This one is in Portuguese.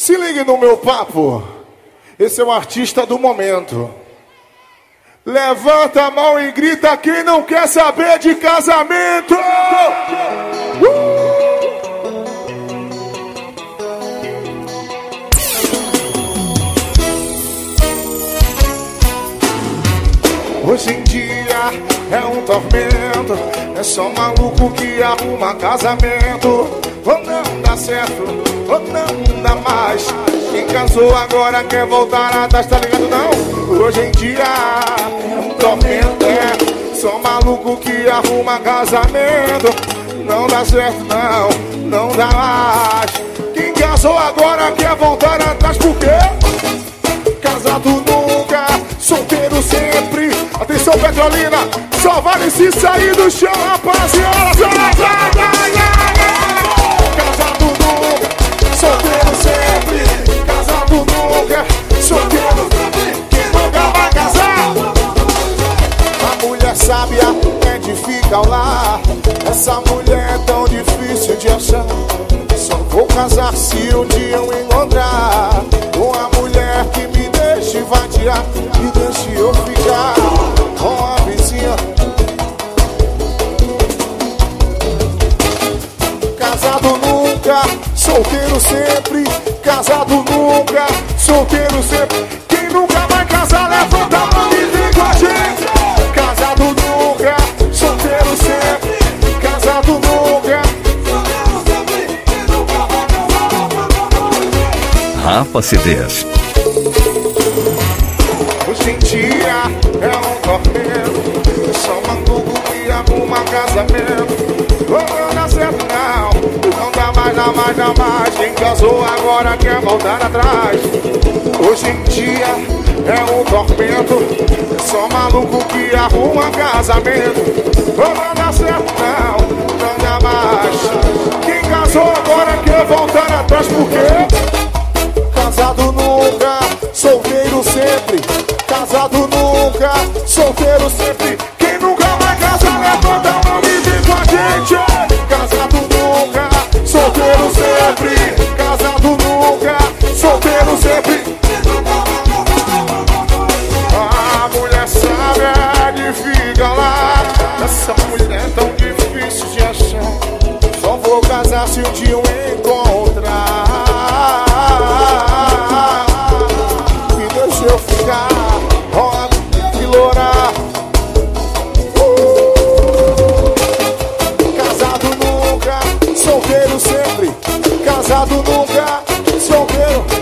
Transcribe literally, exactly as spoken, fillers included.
Se ligue no meu papo. Esse é o artista do momento. Levanta a mão e grita quem não quer saber de casamento. Uh! Hoje em dia é um tormento, é só maluco que arruma casamento. Ou não dá certo, ou não dá mais. Quem casou agora quer voltar atrás, tá ligado não? Hoje em dia é um tormento, é só maluco que arruma casamento. Não dá certo não, não dá mais. Quem casou agora quer voltar atrás, por quê? Casado nunca, solteiro sempre. Atenção Petrolina, só vale se sair do chão, rapaziada. Casado nunca, solteiro sempre. Casado nunca, solteiro sempre. Quem nunca vai casar? A mulher sábia é de ficar lá. Essa mulher é tão difícil de achar. Só vou casar se um dia eu encontrar uma mulher que me deixe vadiar e deixe eu ficar com a vizinha. Casado nunca, solteiro sempre. Casado nunca, solteiro sempre. Quem nunca vai casar, levanta a mão e vem com a gente. Casado nunca, solteiro sempre. Casado nunca, solteiro sempre. Quem nunca vai casar. Rafa C Ds. Hoje em dia é um tormento, só maluco que arruma casamento. Oh, não dá certo não, não dá mais, dá mais, dá mais. Quem casou agora quer voltar atrás. Hoje em dia é um tormento, só maluco que arruma casamento. Oh, não dá certo não, não dá mais. Quem casou agora quer voltar atrás, por quê? Casado nunca, solteiro sempre. Casado nunca, solteiro sempre. Quem nunca vai casar, levanta a mão e vem com a gente. Casado nunca, solteiro sempre. Casado nunca, solteiro sempre. A mulher sabe de fica lá. Essa mulher é tão difícil de achar. Só vou casar se um dia eu encontrar. Me deixa eu ficar, roda e lourar. uh! Casado nunca, solteiro sempre. Casado nunca, solteiro.